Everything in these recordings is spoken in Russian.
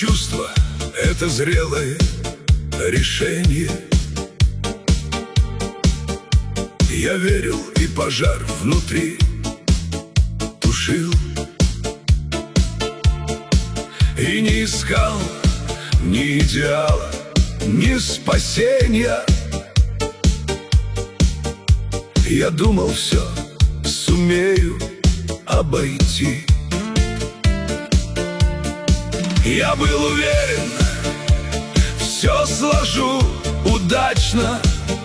чувство — это зрелое решение. Я верил, и пожар внутри тушил, и не искал ни идеала, ни спасения. Я думал, все сумею обойти. Я был уверен, все сложу удачно,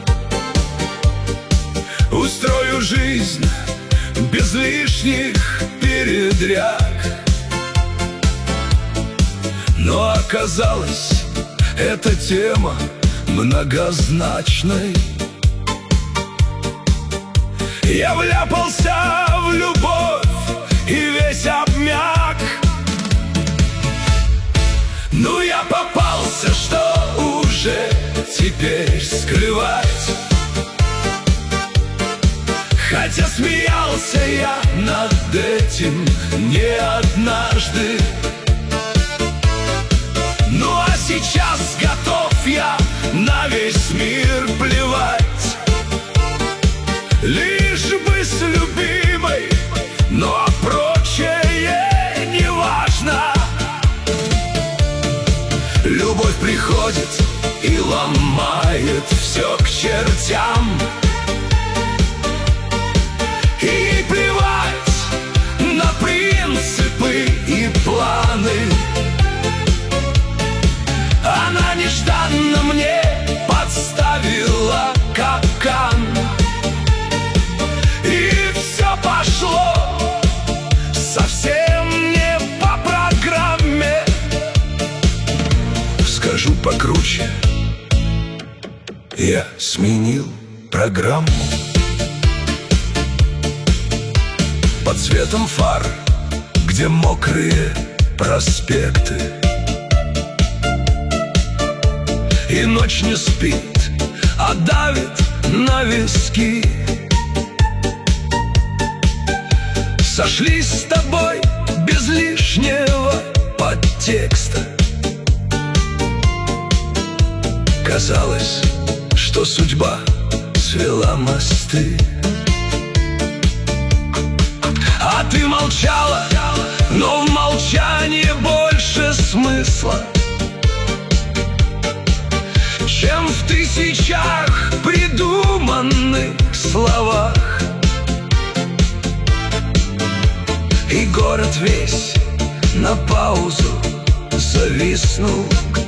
устрою жизнь без лишних передряг. Но оказалось, эта тема многозначной. Я вляпался в любовь и весь обмяк. Ну я попался, что уже теперь скрывать? Хотя смеялся я над этим не однажды. Ну а сейчас готов я на весь мир плевать, лишь бы с любимой, ну а прочее не важно. Любовь приходит и ломает все к чертям, и ей плевать на принципы и планы. Она нежданно мне подставила капкан, и все пошло совсем не по программе. Скажу покруче, я сменил программу. Под светом фар, где мокрые проспекты, и ночь не спит, а давит на виски. Сошлись с тобой без лишнего подтекста. Казалось, что судьба свела мосты. А ты молчала, но в молчании больше смысла, чем в тысячах придуманных словах. И город весь на паузу зависнул,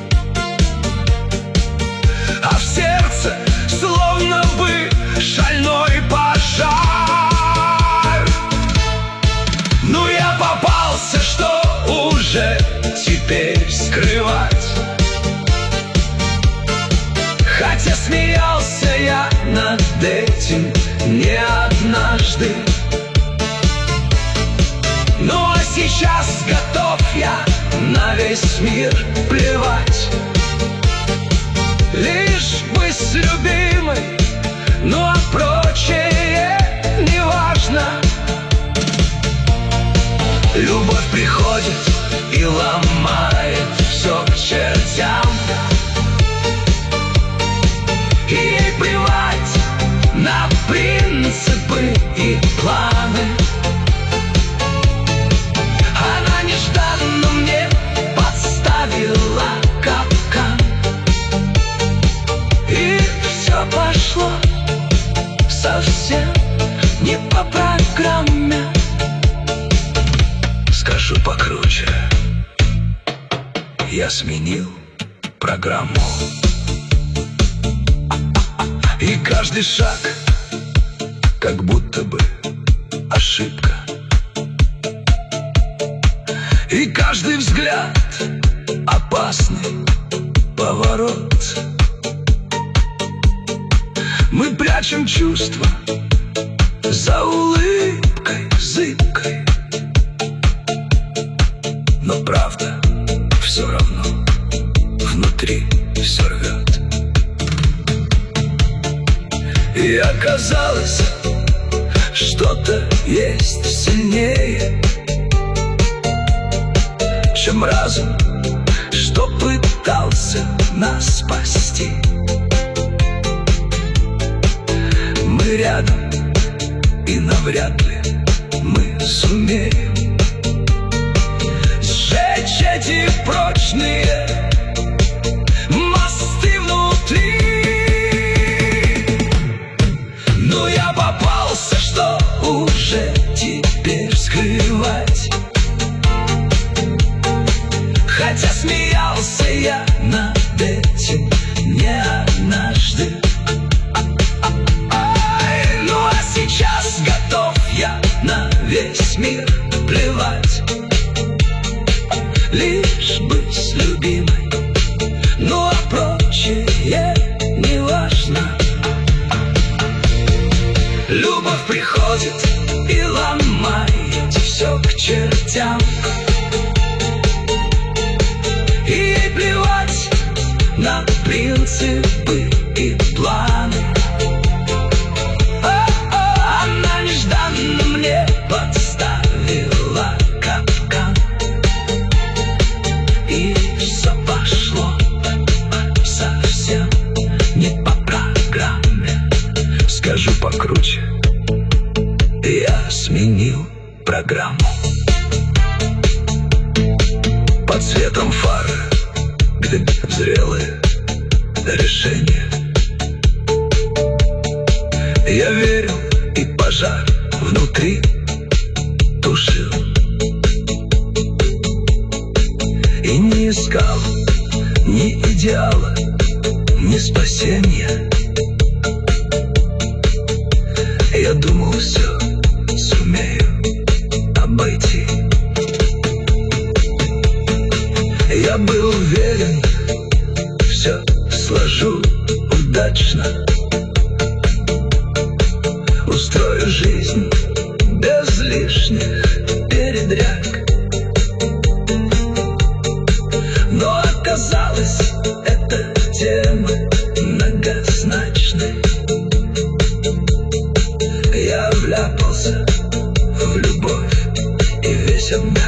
а в сердце словно бы шальной пожар. Ну я попался, что уже теперь скрывать? Хотя смеялся я над этим не однажды. Ну а сейчас готов я на весь мир плевать, лишь бы с любимой, ну а прочее не важно. Любовь приходит и ломает все к чертям, и ей плевать на принципы и планы. Она нежданно мне подставила капкан, и все пошло совсем не по программе. Скажу покруче, я сменил программу. И каждый шаг как будто бы ошибка, и каждый взгляд опасный поворот. Мы прячем чувства за улыбкой зыбкой, но правда все равно внутри все рвет. И оказалось, что-то есть сильнее, чем разум, приходит и ломает все к чертям. И ей плевать на принципы и планы. Она нежданно мне подставила капкан, и все пошло совсем не по программе. Скажу покруче, я сменил программу. Под светом фары, где зрелые решения, я верил, и пожар внутри тушил. И не искал ни идеала, ни спасения. Я думал, все сумею обойти. Я был уверен, все сложу удачно, устрою жизнь без лишних передряг. Но оказалось, эта тема многозначной. Я вляпался в любовь и весь обмяк.